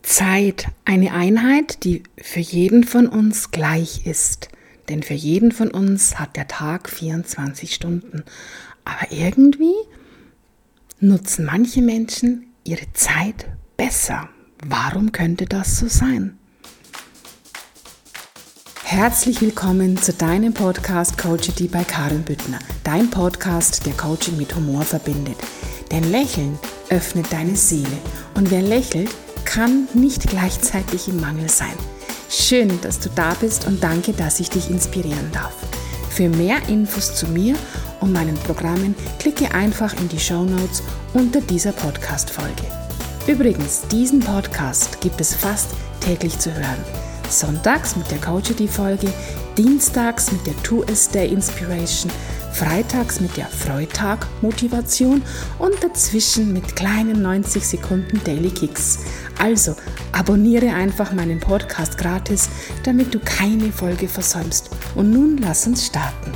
Zeit, eine Einheit, die für jeden von uns gleich ist. Denn für jeden von uns hat der Tag 24 Stunden. Aber irgendwie nutzen manche Menschen ihre Zeit besser. Warum könnte das so sein? Herzlich willkommen zu deinem Podcast Coachity bei Karin Büttner. Dein Podcast, der Coaching mit Humor verbindet. Denn Lächeln öffnet deine Seele. Und wer lächelt, kann nicht gleichzeitig im Mangel sein. Schön, dass du da bist und danke, dass ich dich inspirieren darf. Für mehr Infos zu mir und meinen Programmen klicke einfach in die Shownotes unter dieser Podcast-Folge. Übrigens, diesen Podcast gibt es fast täglich zu hören. Sonntags mit der Coachity-Folge, dienstags mit der 2S-Day Inspiration, freitags mit der Freitag-Motivation und dazwischen mit kleinen 90 Sekunden Daily Kicks. Also abonniere einfach meinen Podcast gratis, damit du keine Folge versäumst. Und nun lass uns starten.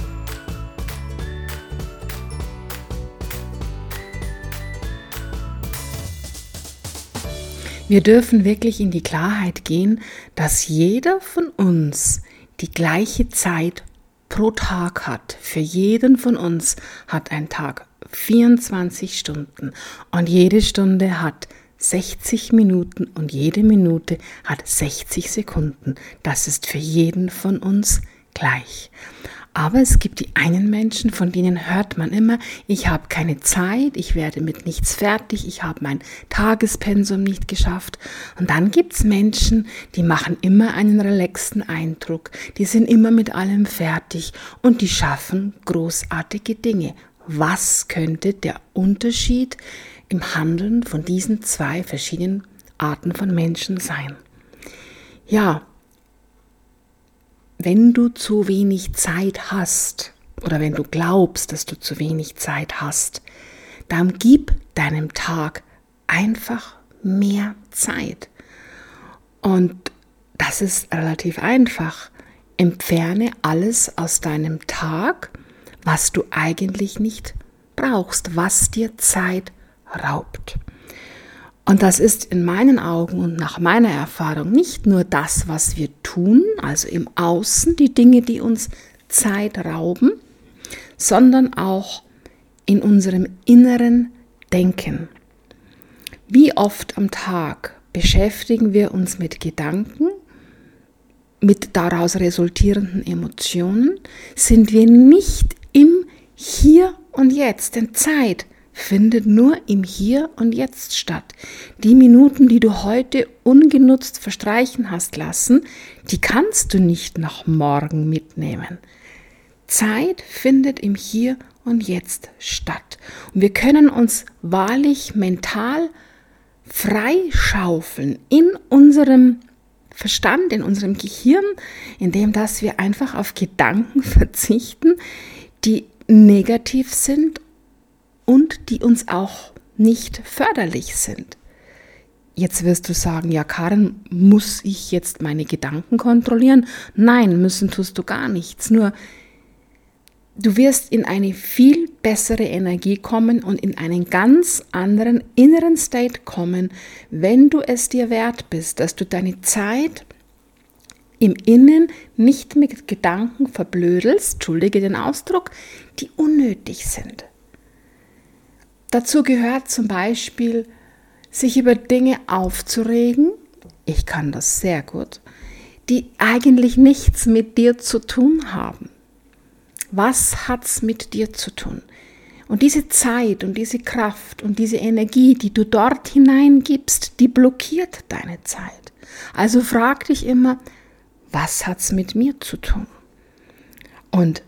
Wir dürfen wirklich in die Klarheit gehen, dass jeder von uns die gleiche Zeit pro Tag hat. Für jeden von uns hat ein Tag 24 Stunden und jede Stunde hat 60 Minuten und jede Minute hat 60 Sekunden. Das ist für jeden von uns gleich. Aber es gibt die einen Menschen, von denen hört man immer, ich habe keine Zeit, ich werde mit nichts fertig, ich habe mein Tagespensum nicht geschafft. Und dann gibt es Menschen, die machen immer einen relaxten Eindruck, die sind immer mit allem fertig und die schaffen großartige Dinge. Was könnte der Unterschied im Handeln von diesen zwei verschiedenen Arten von Menschen sein? Ja, wenn du zu wenig Zeit hast oder wenn du glaubst, dass du zu wenig Zeit hast, dann gib deinem Tag einfach mehr Zeit. Und das ist relativ einfach. Entferne alles aus deinem Tag, was du eigentlich nicht brauchst, was dir Zeit raubt. Und das ist in meinen Augen und nach meiner Erfahrung nicht nur das, was wir tun, also im Außen, die Dinge, die uns Zeit rauben, sondern auch in unserem inneren Denken. Wie oft am Tag beschäftigen wir uns mit Gedanken, mit daraus resultierenden Emotionen, sind wir nicht im Hier und Jetzt, denn Zeit findet nur im Hier und Jetzt statt. Die Minuten, die du heute ungenutzt verstreichen hast lassen, die kannst du nicht nach morgen mitnehmen. Zeit findet im Hier und Jetzt statt. Und wir können uns wahrlich mental freischaufeln in unserem Verstand, in unserem Gehirn, indem dass wir einfach auf Gedanken verzichten, die negativ sind und die uns auch nicht förderlich sind. Jetzt wirst du sagen, ja Karin, muss ich jetzt meine Gedanken kontrollieren? Nein, müssen tust du gar nichts. Nur du wirst in eine viel bessere Energie kommen und in einen ganz anderen inneren State kommen, wenn du es dir wert bist, dass du deine Zeit im Innen nicht mit Gedanken verblödelst, entschuldige den Ausdruck, die unnötig sind. Dazu gehört zum Beispiel, sich über Dinge aufzuregen, ich kann das sehr gut, die eigentlich nichts mit dir zu tun haben. Was hat's mit dir zu tun? Und diese Zeit und diese Kraft und diese Energie, die du dort hineingibst, die blockiert deine Zeit. Also frag dich immer, was hat's mit mir zu tun? Und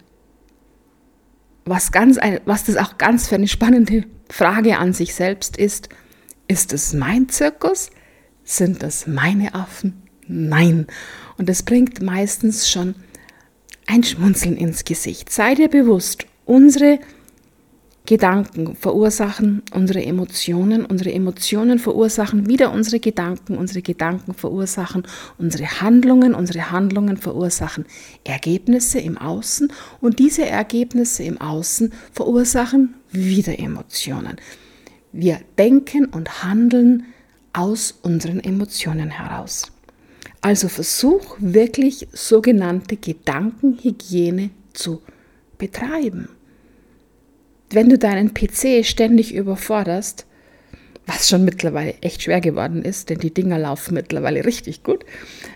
was das auch ganz für eine spannende Frage an sich selbst ist es mein Zirkus? Sind das meine Affen? Nein. Und das bringt meistens schon ein Schmunzeln ins Gesicht. Sei dir bewusst, unsere Gedanken verursachen unsere Emotionen verursachen wieder unsere Gedanken verursachen unsere Handlungen verursachen Ergebnisse im Außen und diese Ergebnisse im Außen verursachen wieder Emotionen. Wir denken und handeln aus unseren Emotionen heraus. Also versuch wirklich sogenannte Gedankenhygiene zu betreiben. Wenn du deinen PC ständig überforderst, was schon mittlerweile echt schwer geworden ist, denn die Dinger laufen mittlerweile richtig gut,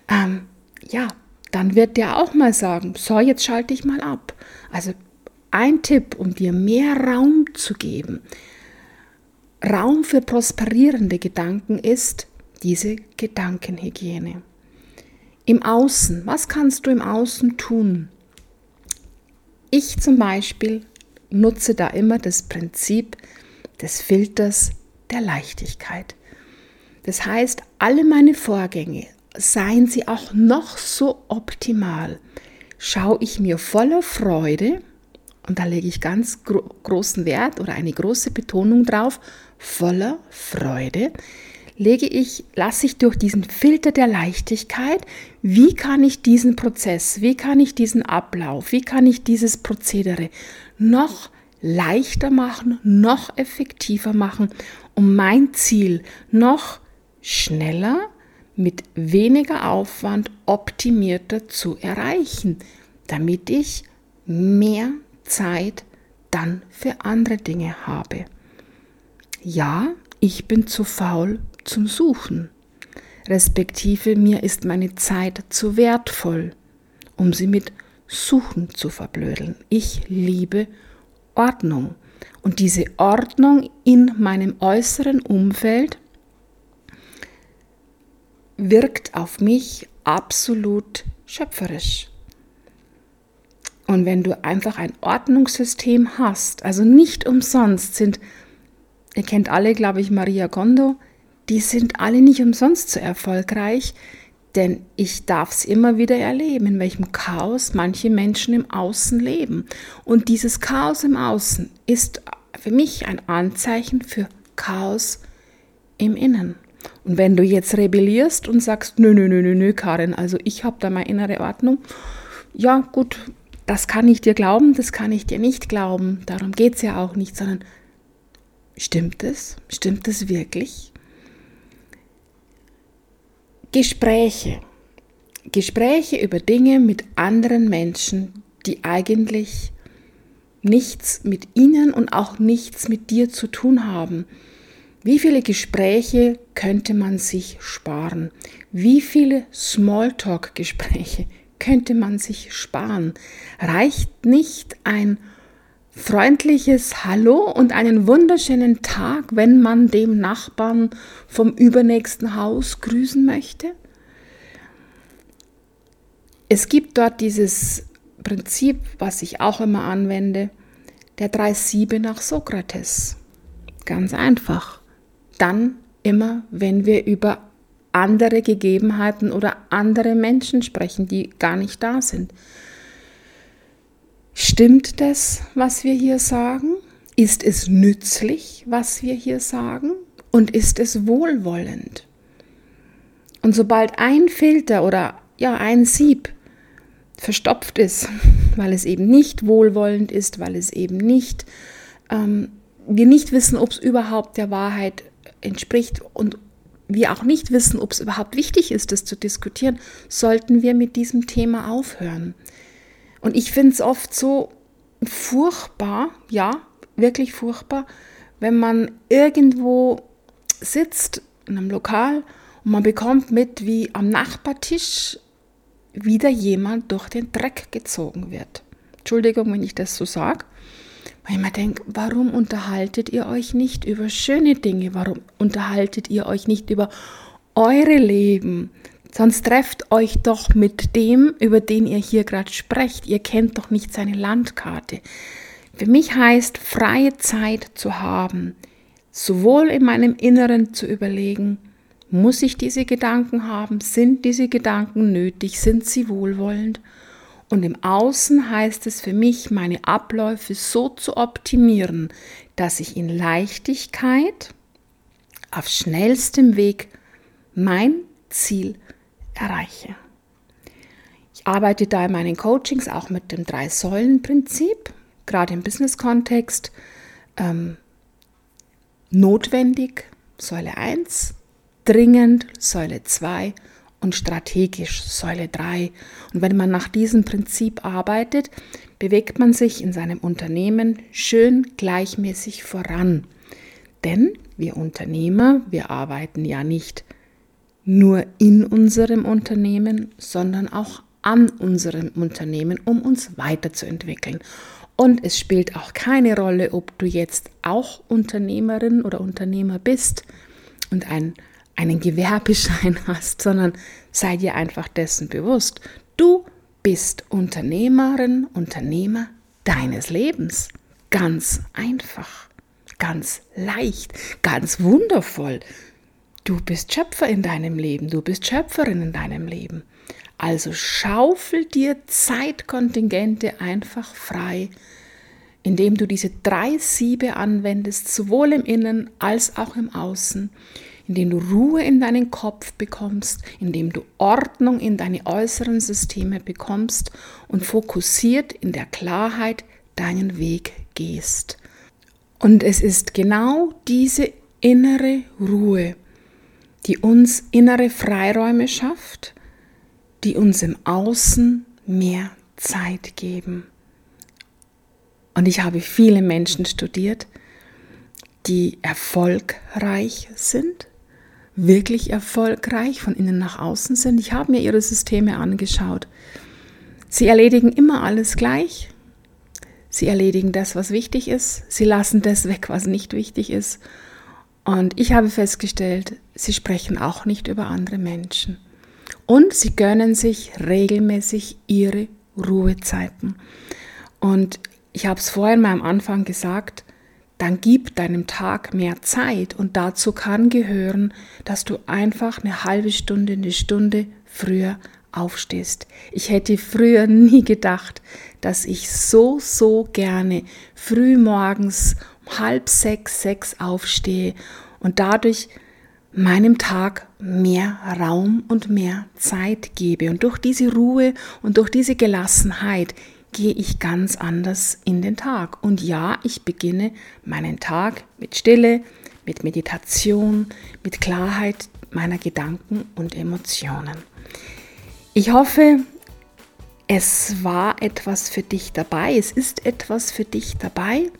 dann wird der auch mal sagen, so, jetzt schalte ich mal ab. Also ein Tipp, um dir mehr Raum zu geben, Raum für prosperierende Gedanken ist diese Gedankenhygiene. Im Außen, was kannst du im Außen tun? Ich zum Beispiel nutze da immer das Prinzip des Filters der Leichtigkeit. Das heißt, alle meine Vorgänge, seien sie auch noch so optimal, schaue ich mir voller Freude, und da lege ich ganz großen Wert oder eine große Betonung drauf, voller Freude, lasse ich durch diesen Filter der Leichtigkeit, wie kann ich diesen Prozess, wie kann ich diesen Ablauf, wie kann ich dieses Prozedere noch leichter machen, noch effektiver machen, um mein Ziel noch schneller, mit weniger Aufwand optimierter zu erreichen, damit ich mehr Zeit dann für andere Dinge habe. Ja, ich bin zu faul zum Suchen, respektive mir ist meine Zeit zu wertvoll, um sie mit Suchen zu verblödeln. Ich liebe Ordnung und diese Ordnung in meinem äußeren Umfeld wirkt auf mich absolut schöpferisch. Und wenn du einfach ein Ordnungssystem hast, also nicht umsonst ihr kennt alle, glaube ich, Maria Kondo, die sind alle nicht umsonst so erfolgreich, denn ich darf es immer wieder erleben, in welchem Chaos manche Menschen im Außen leben. Und dieses Chaos im Außen ist für mich ein Anzeichen für Chaos im Innen. Und wenn du jetzt rebellierst und sagst, nö, Karin, also ich habe da meine innere Ordnung, ja gut, das kann ich dir glauben, das kann ich dir nicht glauben, darum geht es ja auch nicht, sondern stimmt es? Stimmt es wirklich? Gespräche über Dinge mit anderen Menschen, die eigentlich nichts mit ihnen und auch nichts mit dir zu tun haben. Wie viele Gespräche könnte man sich sparen? Wie viele Smalltalk-Gespräche könnte man sich sparen? Reicht nicht ein freundliches Hallo und einen wunderschönen Tag, wenn man dem Nachbarn vom übernächsten Haus grüßen möchte? Es gibt dort dieses Prinzip, was ich auch immer anwende, der 3 Siebe nach Sokrates. Ganz einfach. Dann immer, wenn wir über andere Gegebenheiten oder andere Menschen sprechen, die gar nicht da sind. Stimmt das, was wir hier sagen? Ist es nützlich, was wir hier sagen? Und ist es wohlwollend? Und sobald ein Filter oder ein Sieb verstopft ist, weil es eben nicht wohlwollend ist, weil es eben nicht, wir nicht wissen, ob es überhaupt der Wahrheit entspricht und wir auch nicht wissen, ob es überhaupt wichtig ist, das zu diskutieren, sollten wir mit diesem Thema aufhören. Und ich finde es oft so furchtbar, ja, wirklich furchtbar, wenn man irgendwo sitzt in einem Lokal und man bekommt mit, wie am Nachbartisch wieder jemand durch den Dreck gezogen wird. Entschuldigung, wenn ich das so sage. Weil ich mir denke, warum unterhaltet ihr euch nicht über schöne Dinge? Warum unterhaltet ihr euch nicht über eure Leben? Sonst trefft euch doch mit dem, über den ihr hier gerade sprecht. Ihr kennt doch nicht seine Landkarte. Für mich heißt, freie Zeit zu haben, sowohl in meinem Inneren zu überlegen, muss ich diese Gedanken haben? Sind diese Gedanken nötig? Sind sie wohlwollend? Und im Außen heißt es für mich, meine Abläufe so zu optimieren, dass ich in Leichtigkeit auf schnellstem Weg mein Ziel erreiche. Ich arbeite da in meinen Coachings auch mit dem 3-Säulen-Prinzip, gerade im Business-Kontext. Notwendig, Säule 1, dringend Säule 2 und strategisch Säule 3. Und wenn man nach diesem Prinzip arbeitet, bewegt man sich in seinem Unternehmen schön gleichmäßig voran. Denn wir Unternehmer, wir arbeiten ja nicht nur in unserem Unternehmen, sondern auch an unserem Unternehmen, um uns weiterzuentwickeln. Und es spielt auch keine Rolle, ob du jetzt auch Unternehmerin oder Unternehmer bist und einen Gewerbeschein hast, sondern sei dir einfach dessen bewusst. Du bist Unternehmerin, Unternehmer deines Lebens. Ganz einfach, ganz leicht, ganz wundervoll. Du bist Schöpfer in deinem Leben, du bist Schöpferin in deinem Leben. Also schaufel dir Zeitkontingente einfach frei, indem du diese 3 Siebe anwendest, sowohl im Innen als auch im Außen, indem du Ruhe in deinen Kopf bekommst, indem du Ordnung in deine äußeren Systeme bekommst und fokussiert in der Klarheit deinen Weg gehst. Und es ist genau diese innere Ruhe, die uns innere Freiräume schafft, die uns im Außen mehr Zeit geben. Und ich habe viele Menschen studiert, die erfolgreich sind, wirklich erfolgreich, von innen nach außen sind. Ich habe mir ihre Systeme angeschaut. Sie erledigen immer alles gleich. Sie erledigen das, was wichtig ist. Sie lassen das weg, was nicht wichtig ist. Und ich habe festgestellt, sie sprechen auch nicht über andere Menschen. Und sie gönnen sich regelmäßig ihre Ruhezeiten. Und ich habe es vorhin mal am Anfang gesagt, dann gib deinem Tag mehr Zeit. Und dazu kann gehören, dass du einfach eine halbe Stunde, eine Stunde früher aufstehst. Ich hätte früher nie gedacht, dass ich so gerne früh morgens um 5:30, 6 aufstehe und dadurch meinem Tag mehr Raum und mehr Zeit gebe. Und durch diese Ruhe und durch diese Gelassenheit gehe ich ganz anders in den Tag. Und ja, ich beginne meinen Tag mit Stille, mit Meditation, mit Klarheit meiner Gedanken und Emotionen. Ich hoffe, es war etwas für dich dabei. Es ist etwas für dich dabei,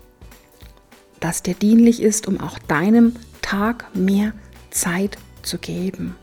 das dir dienlich ist, um auch deinem Tag mehr Zeit zu geben.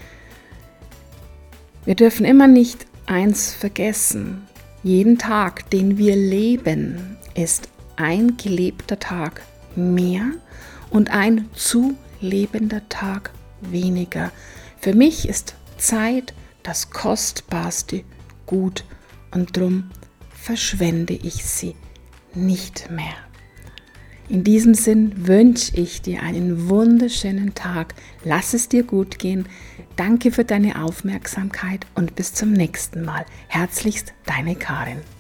Wir dürfen immer nicht eins vergessen. Jeden Tag, den wir leben, ist ein gelebter Tag mehr und ein zu lebender Tag weniger. Für mich ist Zeit das kostbarste Gut und drum verschwende ich sie nicht mehr. In diesem Sinn wünsche ich dir einen wunderschönen Tag. Lass es dir gut gehen. Danke für deine Aufmerksamkeit und bis zum nächsten Mal. Herzlichst, deine Karin.